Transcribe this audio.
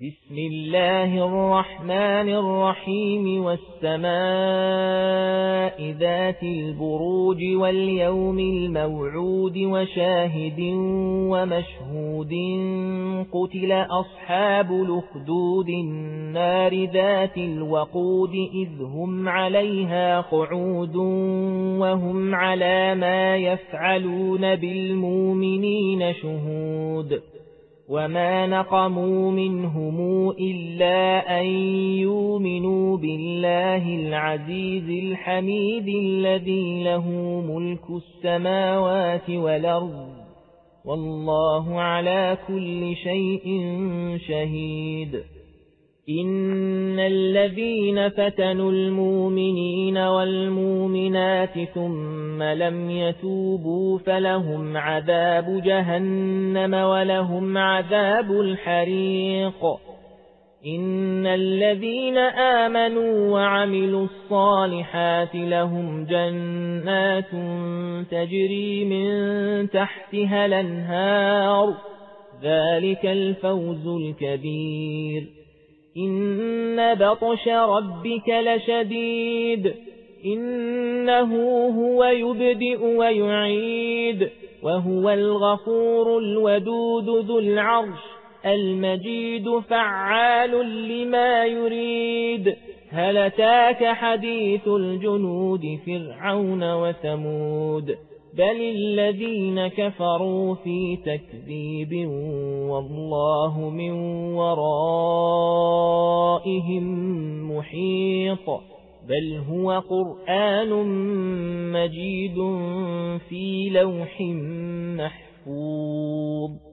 بسم الله الرحمن الرحيم والسماء ذات البروج واليوم الموعود وشاهد ومشهود قتل أصحاب الأخدود النار ذات الوقود إذ هم عليها قعود وهم على ما يفعلون بالمؤمنين شهود وما نقموا منهم إلا أن يؤمنوا بالله العزيز الحميد الذي له ملك السماوات والأرض والله على كل شيء شهيد إن الذين فتنوا المؤمنين والمؤمنات ثم لم يتوبوا فلهم عذاب جهنم ولهم عذاب الحريق إن الذين آمنوا وعملوا الصالحات لهم جنات تجري من تحتها الأنهار ذلك الفوز الكبير إن بطش ربك لشديد إنه هو يبدئ ويعيد وهو الغفور الودود ذو العرش المجيد فعال لما يريد هل أتاك حديث الجنود فرعون وثمود بل الذين كفروا في تكذيب والله من ورائهم محيط بل هو قرآن مجيد في لوح محفوظ